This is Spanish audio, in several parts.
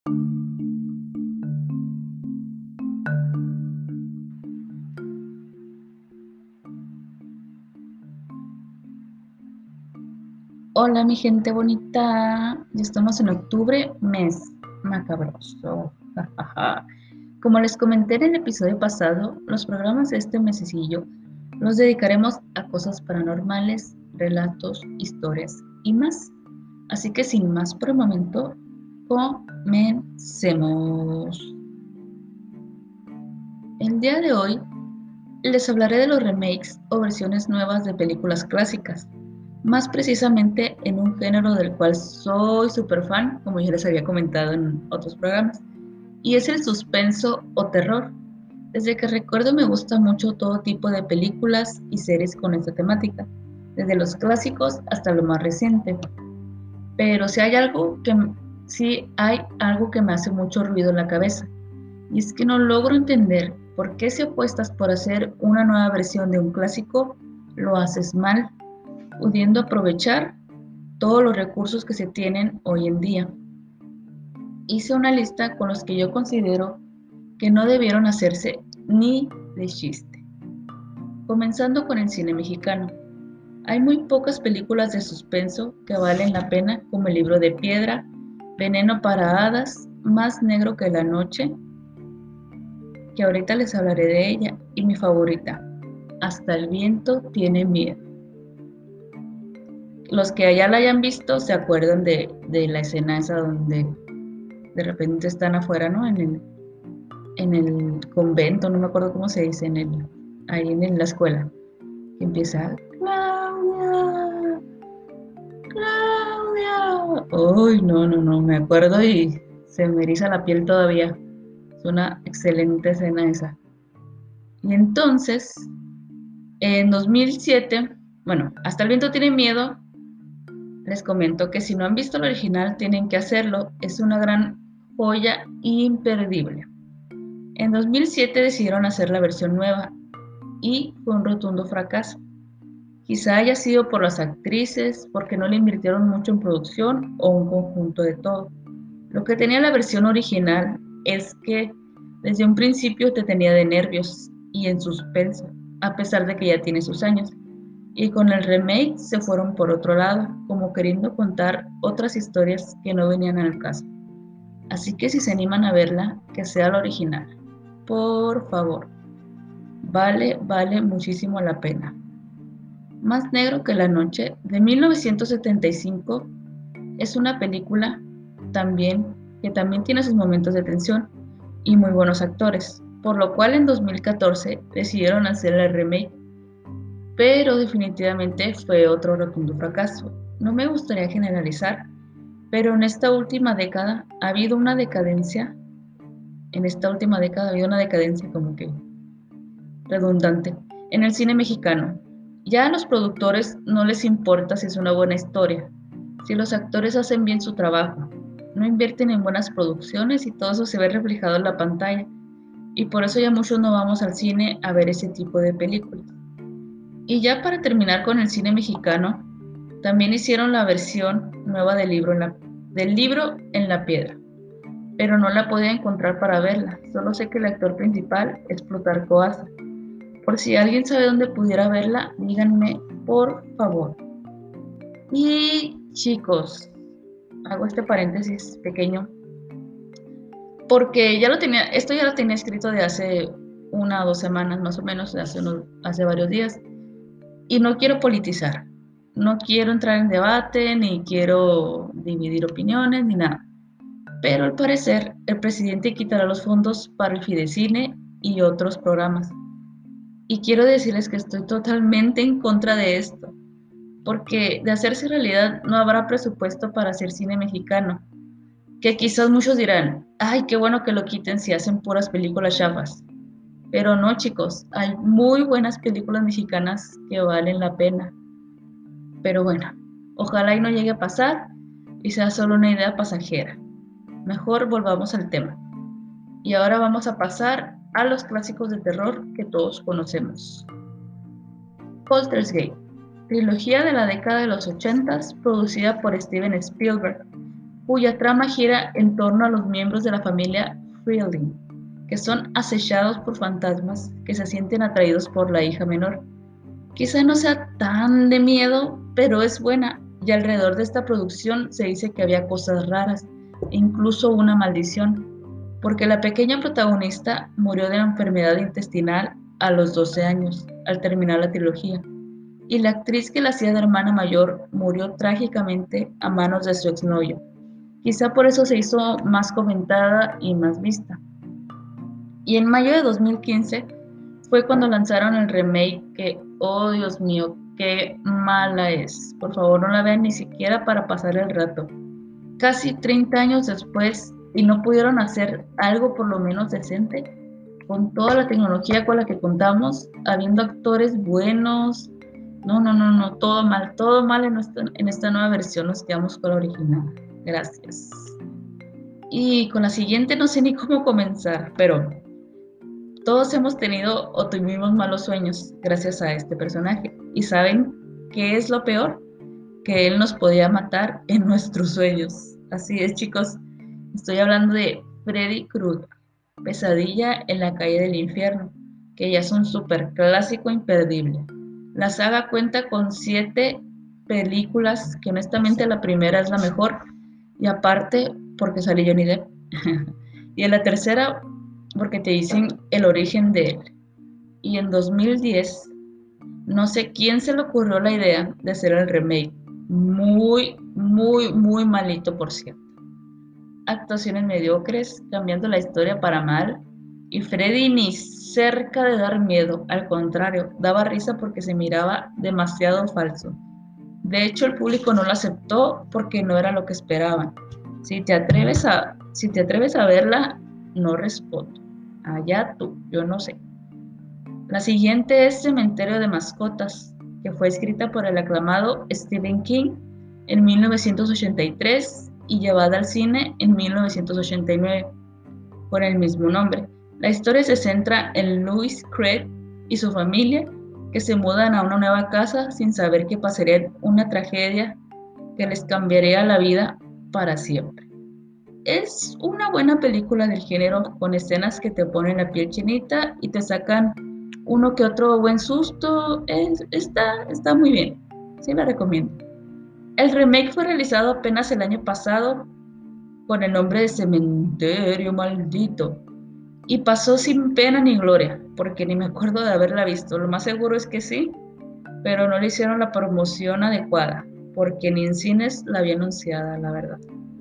Hola mi gente bonita, ya estamos en octubre, mes macabroso. Como les comenté en el episodio pasado, los programas de este mesecillo los dedicaremos a cosas paranormales, relatos, historias y más. Así que sin más por el momento, comencemos. El día de hoy les hablaré de los remakes o versiones nuevas de películas clásicas, más precisamente en un género del cual soy súper fan, como ya les había comentado en otros programas, y es el suspenso o terror. Desde que recuerdo me gusta mucho todo tipo de películas y series con esta temática, desde los clásicos hasta lo más reciente. Pero sí hay algo que me hace mucho ruido en la cabeza, y es que no logro entender por qué si apuestas por hacer una nueva versión de un clásico, lo haces mal, pudiendo aprovechar todos los recursos que se tienen hoy en día. Hice una lista con los que yo considero que no debieron hacerse ni de chiste. Comenzando con el cine mexicano. Hay muy pocas películas de suspenso que valen la pena, como El libro de piedra, Veneno para hadas, Más negro que la noche, que ahorita les hablaré de ella, y mi favorita, Hasta el viento tiene miedo. Los que allá la hayan visto se acuerdan de la escena esa donde de repente están afuera, ¿no? En el convento, no me acuerdo cómo se dice, ahí en la escuela, que empieza, Claudia, Claudia. Uy, no, me acuerdo y se me eriza la piel todavía. Es una excelente escena esa. Y entonces, en 2007, bueno, Hasta el viento tiene miedo, les comento que si no han visto el original, tienen que hacerlo. Es una gran joya imperdible. En 2007 decidieron hacer la versión nueva y fue un rotundo fracaso. Quizá haya sido por las actrices, porque no le invirtieron mucho en producción o un conjunto de todo. Lo que tenía la versión original es que desde un principio te tenía de nervios y en suspenso, a pesar de que ya tiene sus años. Y con el remake se fueron por otro lado, como queriendo contar otras historias que no venían al caso. Así que si se animan a verla, que sea la original. Por favor. Vale muchísimo la pena. Más negro que la noche, de 1975, es una película también que también tiene sus momentos de tensión y muy buenos actores, por lo cual en 2014 decidieron hacer el remake, pero definitivamente fue otro rotundo fracaso. No me gustaría generalizar, pero en esta última década ha habido una decadencia como que redundante en el cine mexicano. Ya a los productores no les importa si es una buena historia, si los actores hacen bien su trabajo, no invierten en buenas producciones y todo eso se ve reflejado en la pantalla. Y por eso ya muchos no vamos al cine a ver ese tipo de películas. Y ya para terminar con el cine mexicano, también hicieron la versión nueva del libro en la piedra, pero no la podía encontrar para verla. Solo sé que el actor principal es Plutarco Asa. Por si alguien sabe dónde pudiera verla, díganme, por favor. Y chicos, hago este paréntesis pequeño, porque esto ya lo tenía escrito de hace 1 o 2 semanas, más o menos, hace varios días, y no quiero politizar, no quiero entrar en debate, ni quiero dividir opiniones, ni nada. Pero al parecer, el presidente quitará los fondos para el Fidecine y otros programas. Y quiero decirles que estoy totalmente en contra de esto, porque de hacerse realidad no habrá presupuesto para hacer cine mexicano, que quizás muchos dirán, ay, qué bueno que lo quiten si hacen puras películas chafas. Pero no, chicos, hay muy buenas películas mexicanas que valen la pena. Pero bueno, ojalá y no llegue a pasar y sea solo una idea pasajera. Mejor volvamos al tema. Y ahora vamos a pasar a los clásicos de terror que todos conocemos. Poltergeist, trilogía de la década de los 80, producida por Steven Spielberg, cuya trama gira en torno a los miembros de la familia Fielding, que son acechados por fantasmas que se sienten atraídos por la hija menor. Quizá no sea tan de miedo, pero es buena, y alrededor de esta producción se dice que había cosas raras, incluso una maldición, porque la pequeña protagonista murió de una enfermedad intestinal a los 12 años, al terminar la trilogía, y la actriz que la hacía de hermana mayor murió trágicamente a manos de su exnovio. Quizá por eso se hizo más comentada y más vista. Y en mayo de 2015 fue cuando lanzaron el remake que, oh Dios mío, qué mala es. Por favor, no la vean ni siquiera para pasar el rato. Casi 30 años después y no pudieron hacer algo por lo menos decente con toda la tecnología con la que contamos, habiendo actores buenos. No, todo mal en esta nueva versión, nos quedamos con la original. Gracias. Y con la siguiente no sé ni cómo comenzar, pero todos hemos tenido o tuvimos malos sueños gracias a este personaje. ¿Y saben qué es lo peor? Que él nos podía matar en nuestros sueños. Así es, chicos. Estoy hablando de Freddy Krueger, Pesadilla en la calle del infierno, que ya es un súper clásico imperdible. La saga cuenta con 7 películas, que honestamente la primera es la mejor, y aparte porque sale Johnny Depp. Y en la tercera porque te dicen el origen de él. Y en 2010, no sé quién se le ocurrió la idea de hacer el remake. Muy malito, por cierto. Actuaciones mediocres, cambiando la historia para mal. Y Freddy ni cerca de dar miedo, al contrario, daba risa porque se miraba demasiado falso. De hecho, el público no lo aceptó porque no era lo que esperaban. Si te atreves a verla, no respondo. Allá tú, yo no sé. La siguiente es Cementerio de Mascotas, que fue escrita por el aclamado Stephen King en 1983 y llevada al cine en 1989 con el mismo nombre. La historia se centra en Louis Craig y su familia, que se mudan a una nueva casa sin saber que pasaría una tragedia que les cambiaría la vida para siempre. Es una buena película del género con escenas que te ponen la piel chinita y te sacan uno que otro buen susto. Está muy bien, sí la recomiendo. El remake fue realizado apenas el año pasado con el nombre de Cementerio Maldito y pasó sin pena ni gloria, porque ni me acuerdo de haberla visto. Lo más seguro es que sí, pero no le hicieron la promoción adecuada, porque ni en cines la había anunciada, la verdad.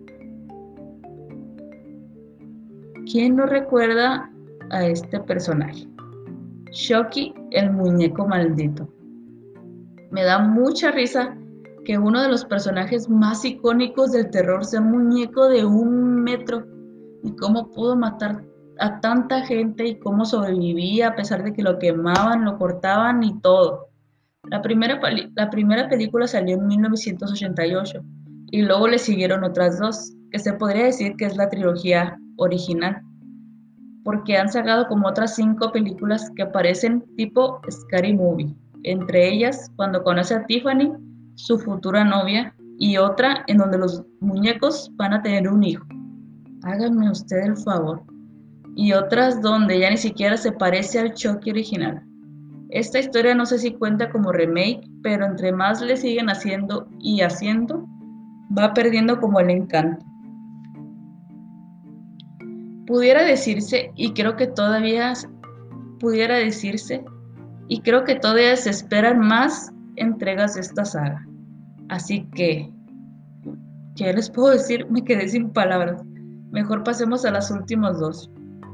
¿Quién no recuerda a este personaje? Chucky, el muñeco maldito. Me da mucha risa que uno de los personajes más icónicos del terror sea un muñeco de 1 metro y cómo pudo matar a tanta gente y cómo sobrevivía a pesar de que lo quemaban, lo cortaban y todo. La primera película salió en 1988 y luego le siguieron otras 2, que se podría decir que es la trilogía original, porque han sacado como otras 5 películas que parecen tipo Scary Movie, entre ellas Cuando conoce a Tiffany, su futura novia, y otra en donde los muñecos van a tener un hijo. Háganme usted el favor. Y otras donde ya ni siquiera se parece al Chucky original. Esta historia no sé si cuenta como remake, pero entre más le siguen haciendo y haciendo, va perdiendo como el encanto. Pudiera decirse, y creo que todavía se esperan más entregas de esta saga. Así que, ¿qué les puedo decir? Me quedé sin palabras. Mejor pasemos a las últimas 2.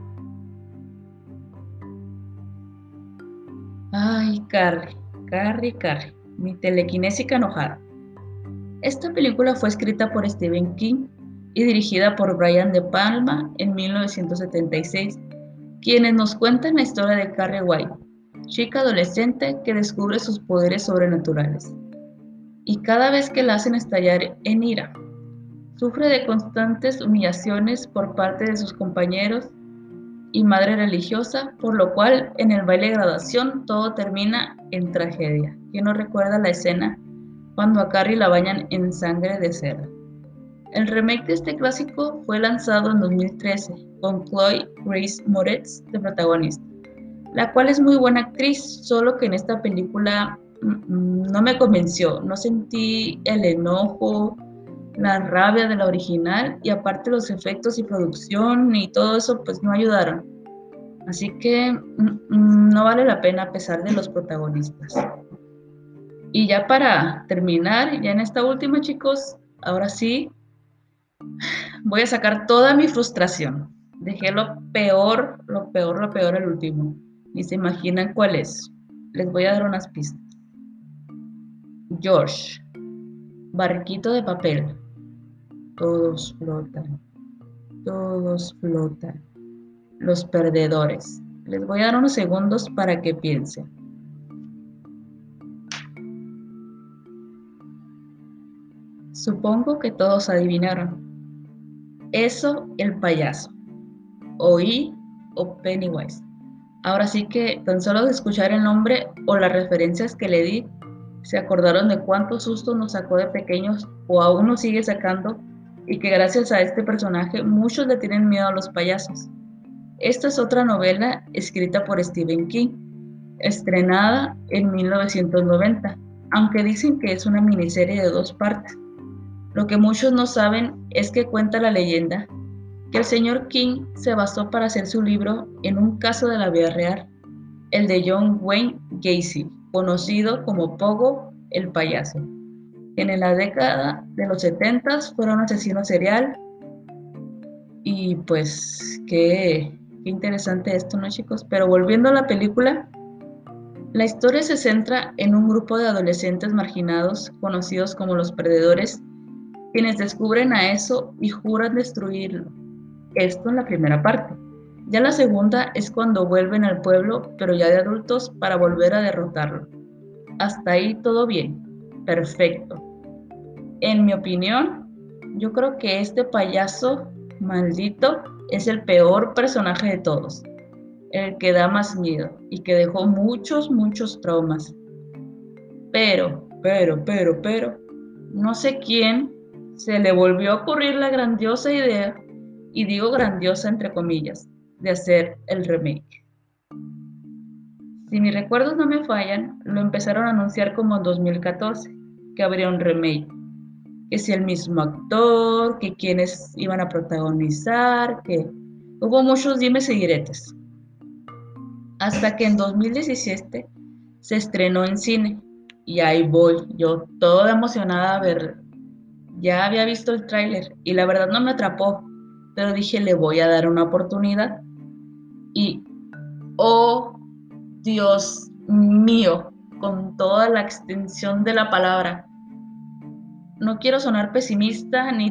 Ay, Carrie, mi telequinésica enojada. Esta película fue escrita por Stephen King y dirigida por Brian De Palma en 1976, quienes nos cuentan la historia de Carrie White, chica adolescente que descubre sus poderes sobrenaturales. Y cada vez que la hacen estallar en ira, sufre de constantes humillaciones por parte de sus compañeros y madre religiosa, por lo cual en el baile de graduación todo termina en tragedia. ¿Quién no recuerda la escena cuando a Carrie la bañan en sangre de cerdo? El remake de este clásico fue lanzado en 2013 con Chloe Grace Moretz de protagonista, la cual es muy buena actriz, solo que en esta película no me convenció, no sentí el enojo, la rabia de la original y aparte los efectos y producción y todo eso pues no ayudaron. Así que no vale la pena a pesar de los protagonistas. Y ya para terminar, ya en esta última chicos, ahora sí, voy a sacar toda mi frustración. Dejé lo peor, lo peor, lo peor al último. Y se imaginan cuál es. Les voy a dar unas pistas. George, barquito de papel. Todos flotan, todos flotan. Los perdedores. Les voy a dar unos segundos para que piensen. Supongo que todos adivinaron. Eso, el payaso. Oí o Pennywise. Ahora sí que tan solo de escuchar el nombre o las referencias que le di, se acordaron de cuántos sustos nos sacó de pequeños o aún nos sigue sacando y que gracias a este personaje muchos le tienen miedo a los payasos. Esta es otra novela escrita por Stephen King, estrenada en 1990, aunque dicen que es una miniserie de 2 partes. Lo que muchos no saben es que cuenta la leyenda que el señor King se basó para hacer su libro en un caso de la vida real, el de John Wayne Gacy, conocido como Pogo el payaso, quien en la década de los 70 fuera un asesino serial. Y pues qué interesante esto, ¿no, chicos? Pero volviendo a la película, la historia se centra en un grupo de adolescentes marginados, conocidos como los perdedores, quienes descubren a eso y juran destruirlo. Esto en la primera parte. Ya la segunda es cuando vuelven al pueblo, pero ya de adultos, para volver a derrotarlo. Hasta ahí todo bien. Perfecto. En mi opinión, yo creo que este payaso maldito es el peor personaje de todos, el que da más miedo y que dejó muchos, muchos traumas. Pero, no sé quién se le volvió a ocurrir la grandiosa idea, y digo grandiosa entre comillas, de hacer el remake. Si mis recuerdos no me fallan, lo empezaron a anunciar como en 2014, que habría un remake, que si el mismo actor, que quienes iban a protagonizar, que hubo muchos dimes y diretes. Hasta que en 2017 se estrenó en cine y ahí voy, yo toda emocionada a verla. Ya había visto el tráiler y la verdad no me atrapó, pero dije le voy a dar una oportunidad y oh Dios mío, con toda la extensión de la palabra, no quiero sonar pesimista ni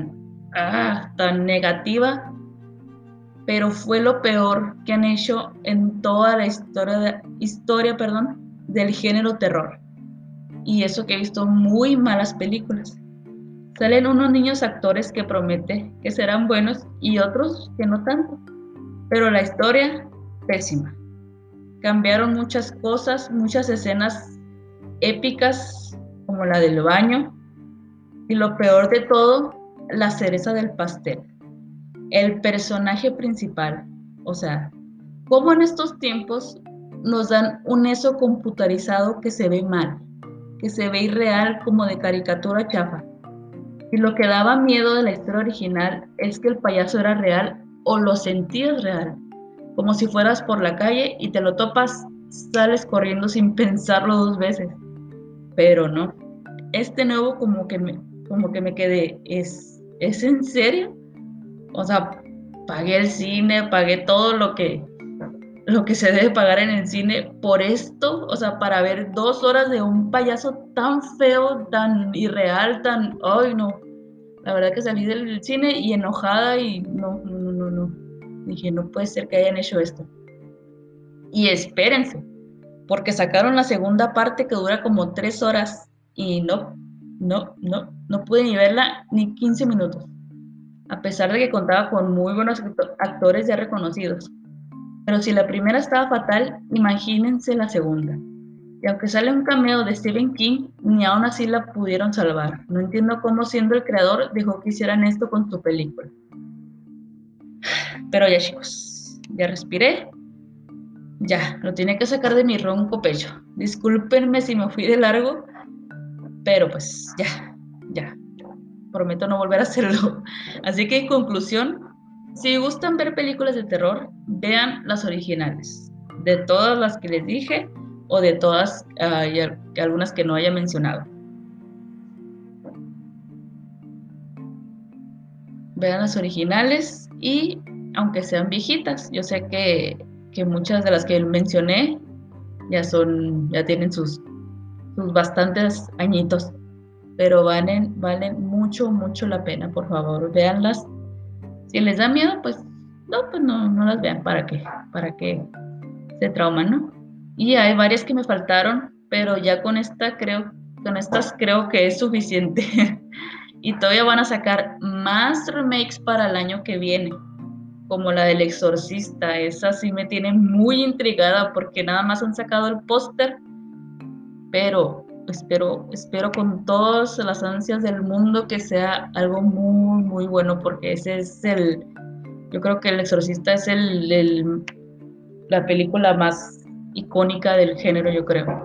tan negativa, pero fue lo peor que han hecho en toda la historia del género terror. Y eso que he visto muy malas películas. Salen unos niños actores que promete que serán buenos y otros que no tanto. Pero la historia, pésima. Cambiaron muchas cosas, muchas escenas épicas como la del baño. Y lo peor de todo, la cereza del pastel. El personaje principal. O sea, cómo en estos tiempos nos dan un eso computarizado que se ve mal, que se ve irreal como de caricatura chafa. Y lo que daba miedo de la historia original es que el payaso era real o lo sentías real, como si fueras por la calle y te lo topas, sales corriendo sin pensarlo 2 veces. Pero no, este nuevo como que me quedé, ¿es en serio? O sea, pagué el cine, pagué todo lo que se debe pagar en el cine por esto, o sea, para ver 2 horas de un payaso tan feo, tan irreal, ay no, la verdad que salí del cine y enojada y no, dije, no puede ser que hayan hecho esto. Y espérense, porque sacaron la segunda parte que dura como 3 horas y no pude ni verla ni 15 minutos, a pesar de que contaba con muy buenos actores ya reconocidos. Pero si la primera estaba fatal, imagínense la segunda. Y aunque sale un cameo de Stephen King, ni aún así la pudieron salvar. No entiendo cómo, siendo el creador, dejó que hicieran esto con su película. Pero ya, chicos, ya respiré. Ya, lo tenía que sacar de mi ronco pecho. Discúlpenme si me fui de largo, pero pues ya. Prometo no volver a hacerlo. Así que en conclusión, si gustan ver películas de terror, vean las originales. De todas las que les dije o de todas y algunas que no haya mencionado. Vean las originales y aunque sean viejitas, yo sé que muchas de las que mencioné ya tienen sus bastantes añitos, pero valen mucho la pena. Por favor, véanlas. Si les da miedo, pues no las vean. Para que se trauman, ¿no? Y hay varias que me faltaron, pero ya con estas creo que es suficiente. Y todavía van a sacar más remakes para el año que viene, como la del Exorcista. Esa sí me tiene muy intrigada porque nada más han sacado el póster, pero espero con todas las ansias del mundo que sea algo muy bueno, porque yo creo que El Exorcista es la película más icónica del género, yo creo.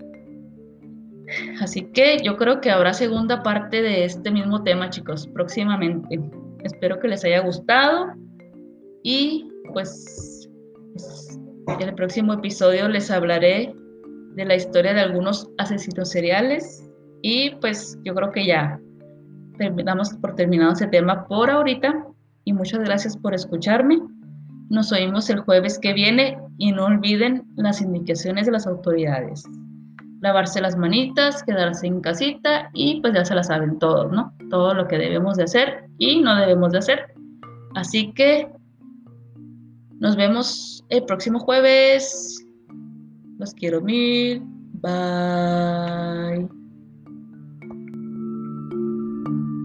Así que yo creo que habrá segunda parte de este mismo tema, chicos, próximamente. Espero que les haya gustado y pues en el próximo episodio les hablaré de la historia de algunos asesinos seriales y pues yo creo que ya damos por terminado ese tema por ahorita y muchas gracias por escucharme. Nos oímos el jueves que viene y no olviden las indicaciones de las autoridades. Lavarse las manitas, quedarse en casita y pues ya se la saben todos, ¿no? Todo lo que debemos de hacer y no debemos de hacer. Así que nos vemos el próximo jueves. Los quiero mil. Bye.